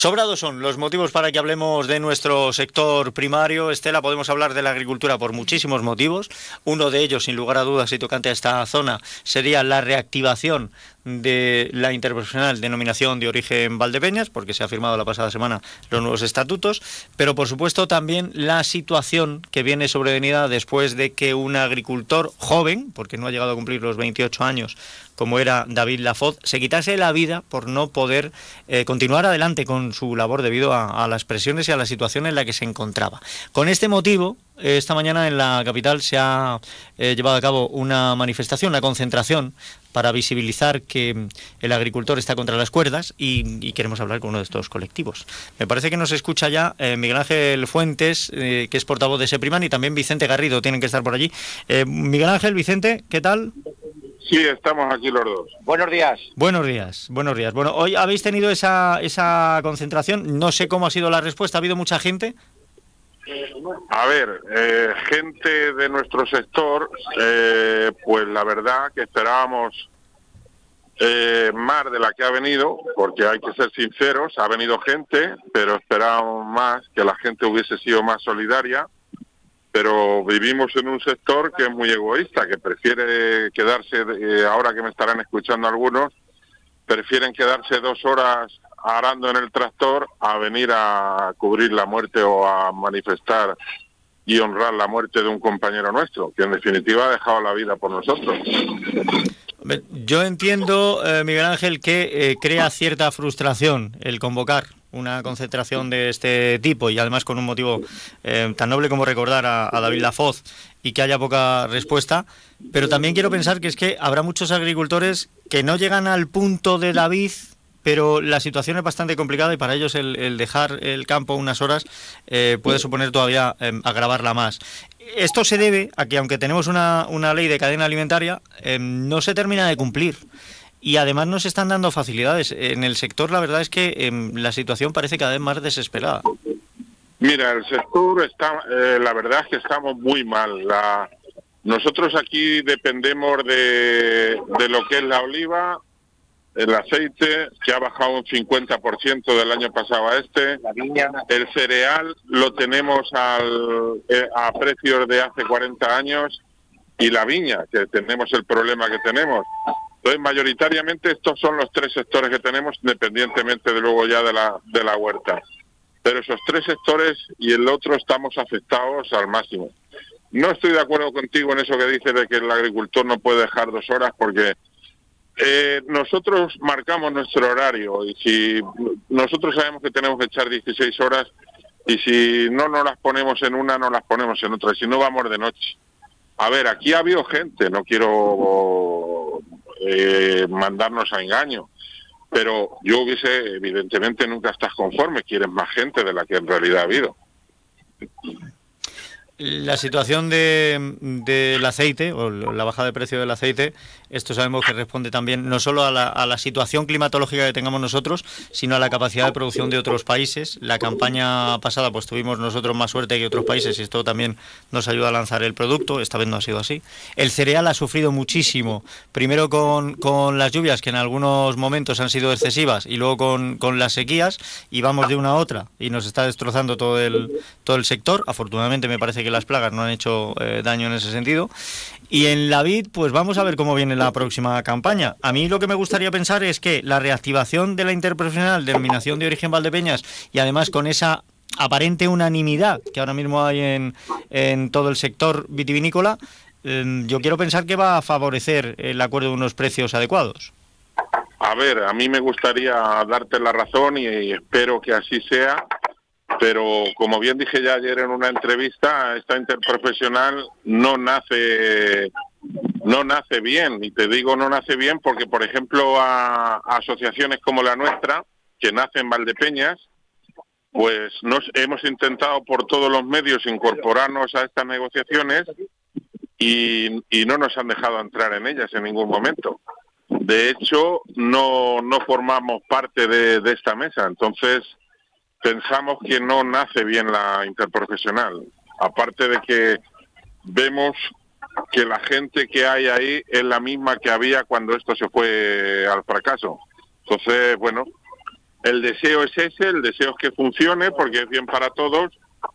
Sobrados son los motivos para que hablemos de nuestro sector primario. Estela, podemos hablar de la agricultura por muchísimos motivos. Uno de ellos, sin lugar a dudas, y tocante a esta zona, sería la reactivación de la interprofesional denominación de origen Valdepeñas, porque se ha firmado la pasada semana los nuevos estatutos, pero por supuesto también la situación que viene sobrevenida después de que un agricultor joven, porque no ha llegado a cumplir los 28 años, como era David Lafoz, se quitase la vida por no poder continuar adelante con su labor debido a las presiones y a la situación en la que se encontraba. Con este motivo, esta mañana en la capital se ha llevado a cabo una manifestación, una concentración para visibilizar que el agricultor está contra las cuerdas y queremos hablar con uno de estos colectivos. Me parece que nos escucha ya Miguel Ángel Fuentes, que es portavoz de Sepriman, y también Vicente Garrido, tienen que estar por allí. Miguel Ángel, Vicente, ¿qué tal? Sí, estamos aquí los dos. Buenos días. Buenos días, buenos días. Bueno, hoy habéis tenido esa concentración, no sé cómo ha sido la respuesta, ¿ha habido mucha gente? A ver, gente de nuestro sector, pues la verdad que esperábamos más de la que ha venido, porque hay que ser sinceros, ha venido gente, pero esperábamos más, que la gente hubiese sido más solidaria, pero vivimos en un sector que es muy egoísta, que prefiere quedarse, ahora que me estarán escuchando algunos, prefieren quedarse 2 horas arando en el tractor a venir a cubrir la muerte o a manifestar y honrar la muerte de un compañero nuestro, que en definitiva ha dejado la vida por nosotros. Yo entiendo, Miguel Ángel, que crea cierta frustración el convocar una concentración de este tipo y además con un motivo tan noble como recordar a David Lafoz y que haya poca respuesta, pero también quiero pensar que es que habrá muchos agricultores que no llegan al punto de David, pero la situación es bastante complicada y para ellos el dejar el campo unas horas puede suponer todavía agravarla más. Esto se debe a que, aunque tenemos una ley de cadena alimentaria, no se termina de cumplir. Y además nos están dando facilidades. En el sector la verdad es que la situación parece cada vez más desesperada. Mira, el sector está, la verdad es que estamos muy mal. Nosotros aquí dependemos de lo que es la oliva, el aceite, que ha bajado un 50% del año pasado a este. La viña. El cereal lo tenemos a precios de hace 40 años. Y la viña, que tenemos el problema que tenemos. Entonces, mayoritariamente estos son los 3 sectores que tenemos, independientemente de luego ya de la huerta. Pero esos 3 sectores y el otro estamos afectados al máximo. No estoy de acuerdo contigo en eso que dices de que el agricultor no puede dejar 2 horas, porque nosotros marcamos nuestro horario y si nosotros sabemos que tenemos que echar 16 horas y si no nos las ponemos en una, no las ponemos en otra, y si no vamos de noche. A ver, aquí ha habido gente, no quiero mandarnos a engaño, pero yo evidentemente nunca estás conforme, quieres más gente de la que en realidad ha habido. La situación del aceite, o la baja de precio del aceite, esto sabemos que responde también no solo a la situación climatológica que tengamos nosotros, sino a la capacidad de producción de otros países. La campaña pasada pues tuvimos nosotros más suerte que otros países y esto también nos ayuda a lanzar el producto. Esta vez no ha sido así. El cereal ha sufrido muchísimo, primero con las lluvias, que en algunos momentos han sido excesivas, y luego con las sequías, y vamos de una a otra y nos está destrozando todo el sector. Afortunadamente me parece que las plagas no han hecho daño en ese sentido. Y en la vid, pues vamos a ver cómo viene la próxima campaña. A mí lo que me gustaría pensar es que la reactivación de la interprofesional denominación de origen Valdepeñas, y además con esa aparente unanimidad que ahora mismo hay en todo el sector vitivinícola, yo quiero pensar que va a favorecer el acuerdo de unos precios adecuados. A ver, a mí me gustaría darte la razón y espero que así sea. Pero como bien dije ya ayer en una entrevista, esta interprofesional no nace bien, y te digo no nace bien porque, por ejemplo, a asociaciones como la nuestra, que nace en Valdepeñas, pues hemos intentado por todos los medios incorporarnos a estas negociaciones y no nos han dejado entrar en ellas en ningún momento. De hecho, no formamos parte de esta mesa, entonces pensamos que no nace bien la interprofesional, aparte de que vemos que la gente que hay ahí es la misma que había cuando esto se fue al fracaso. Entonces, bueno, El deseo es ese, el deseo es que funcione porque es bien para todos,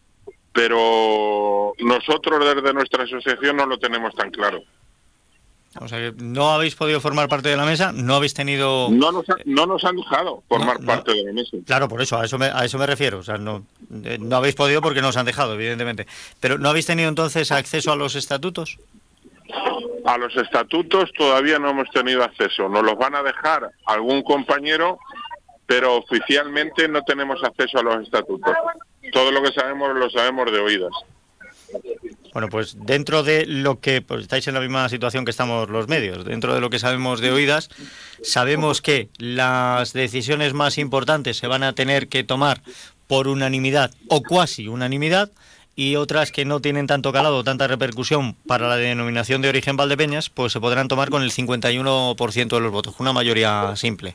pero nosotros desde nuestra asociación no lo tenemos tan claro. O sea que no habéis podido formar parte de la mesa, no habéis tenido... No nos han dejado formar parte de la mesa. Claro, por eso, a eso me refiero. O sea, no habéis podido porque no os han dejado, evidentemente. Pero ¿no habéis tenido entonces acceso a los estatutos? A los estatutos todavía no hemos tenido acceso. Nos los van a dejar algún compañero, pero oficialmente no tenemos acceso a los estatutos. Todo lo que sabemos lo sabemos de oídas. Bueno, pues dentro de lo que... Pues estáis en la misma situación que estamos los medios. Dentro de lo que sabemos de oídas, sabemos que las decisiones más importantes se van a tener que tomar por unanimidad o cuasi unanimidad, y otras que no tienen tanto calado, tanta repercusión para la denominación de origen Valdepeñas, pues se podrán tomar con el 51% de los votos, con una mayoría simple.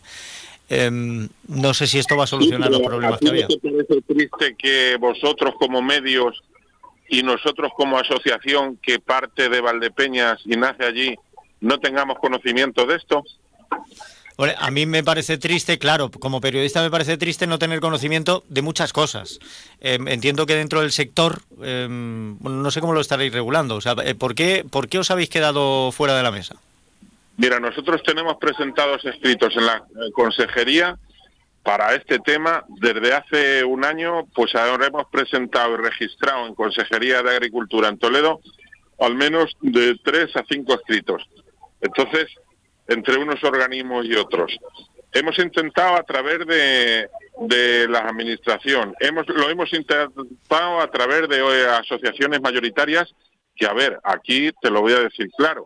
No sé si esto va a solucionar los problemas que había. ¿A ti no te parece triste que vosotros como medios y nosotros como asociación que parte de Valdepeñas y nace allí no tengamos conocimiento de esto? Bueno, a mí me parece triste, claro, como periodista me parece triste no tener conocimiento de muchas cosas. Entiendo que dentro del sector, no sé cómo lo estaréis regulando. O sea, ¿por qué os habéis quedado fuera de la mesa? Mira, nosotros tenemos presentados escritos en la consejería para este tema desde hace un año, pues ahora hemos presentado y registrado en Consejería de Agricultura en Toledo al menos de 3 a 5 escritos. Entonces, entre unos organismos y otros. Hemos intentado a través de la administración, lo hemos intentado a través de asociaciones mayoritarias, que a ver, aquí te lo voy a decir claro,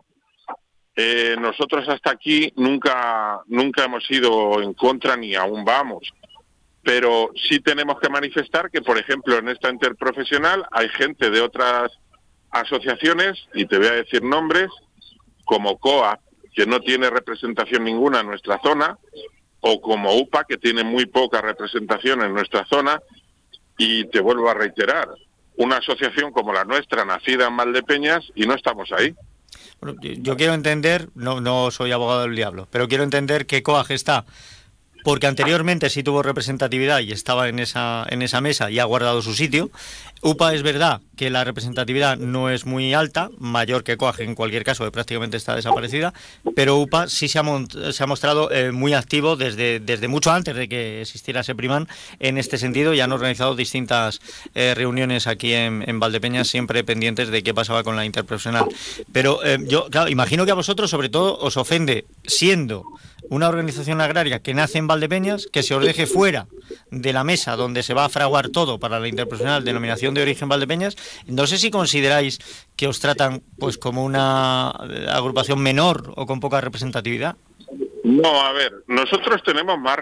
nosotros hasta aquí nunca hemos ido en contra ni aún vamos, pero sí tenemos que manifestar que, por ejemplo, en esta interprofesional hay gente de otras asociaciones, y te voy a decir nombres, como COA, que no tiene representación ninguna en nuestra zona, o como UPA, que tiene muy poca representación en nuestra zona, y te vuelvo a reiterar, una asociación como la nuestra, nacida en Valdepeñas, y no estamos ahí. Bueno, yo quiero entender, no soy abogado del diablo, pero quiero entender que COAG está, porque anteriormente sí tuvo representatividad y estaba en esa mesa y ha guardado su sitio. UPA es verdad que la representatividad no es muy alta, mayor que COAG en cualquier caso, que prácticamente está desaparecida, pero UPA sí se ha mostrado muy activo desde mucho antes de que existiera SEPRIMAN en este sentido, y han organizado distintas reuniones aquí en Valdepeñas, siempre pendientes de qué pasaba con la interprofesional. Pero yo, claro, imagino que a vosotros sobre todo os ofende, siendo una organización agraria que nace en Valdepeñas, que se os deje fuera de la mesa donde se va a fraguar todo para la interprofesional denominación de origen Valdepeñas. No sé si consideráis que os tratan pues como una agrupación menor o con poca representatividad. No, a ver, nosotros tenemos más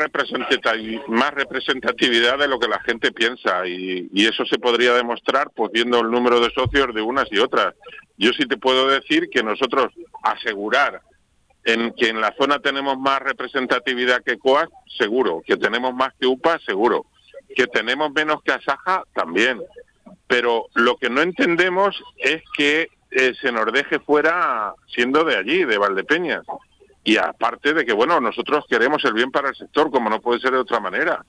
representatividad de lo que la gente piensa, y eso se podría demostrar pues viendo el número de socios de unas y otras. Yo sí te puedo decir que nosotros asegurar que en la zona tenemos más representatividad que COAG, seguro, que tenemos más que UPA, seguro, que tenemos menos que Asaja, también, pero lo que no entendemos es que se nos deje fuera siendo de allí, de Valdepeñas, y aparte de que, bueno, nosotros queremos el bien para el sector, como no puede ser de otra manera,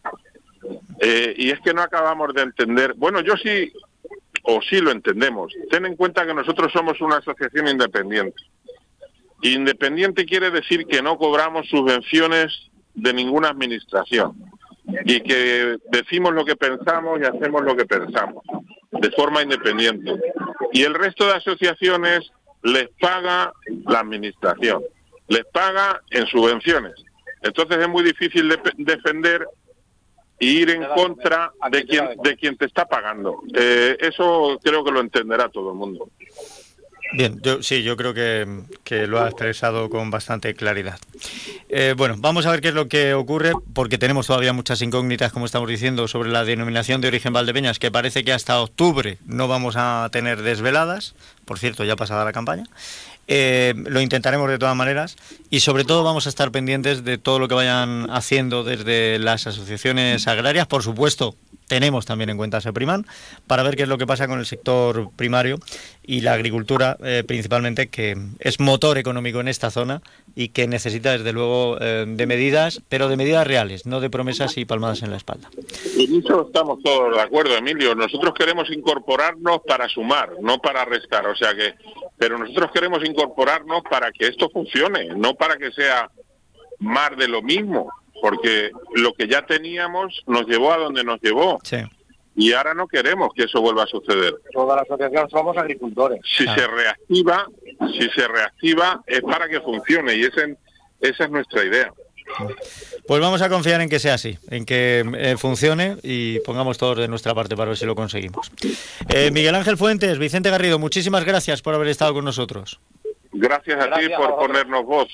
y es que no acabamos de entender, bueno, yo sí, o sí lo entendemos, ten en cuenta que nosotros somos una asociación independiente. Independiente quiere decir que no cobramos subvenciones de ninguna administración y que decimos lo que pensamos y hacemos lo que pensamos de forma independiente. Y el resto de asociaciones les paga la administración, les paga en subvenciones. Entonces es muy difícil defender e ir en contra de quien te está pagando. Eso creo que lo entenderá todo el mundo. Bien, yo creo que lo ha expresado con bastante claridad. Bueno, vamos a ver qué es lo que ocurre, porque tenemos todavía muchas incógnitas, como estamos diciendo, sobre la denominación de origen Valdepeñas, que parece que hasta octubre no vamos a tener desveladas, por cierto, ya pasada la campaña. Lo intentaremos de todas maneras, y sobre todo vamos a estar pendientes de todo lo que vayan haciendo desde las asociaciones agrarias, por supuesto, tenemos también en cuenta Sepriman, para ver qué es lo que pasa con el sector primario y la agricultura, principalmente, que es motor económico en esta zona y que necesita, desde luego, de medidas, pero de medidas reales, no de promesas y palmadas en la espalda. En eso estamos todos de acuerdo, Emilio. Nosotros queremos incorporarnos para sumar, no para restar. O sea que, pero nosotros queremos incorporarnos para que esto funcione, no para que sea más de lo mismo, porque lo que ya teníamos nos llevó a donde nos llevó. Sí. Y ahora no queremos que eso vuelva a suceder. Toda la asociación somos agricultores. Si se reactiva es para que funcione, y esa es nuestra idea. Pues vamos a confiar en que sea así, en que funcione y pongamos todos de nuestra parte para ver si lo conseguimos. Miguel Ángel Fuentes, Vicente Garrido, muchísimas gracias por haber estado con nosotros. Gracias a ti por ponernos voz.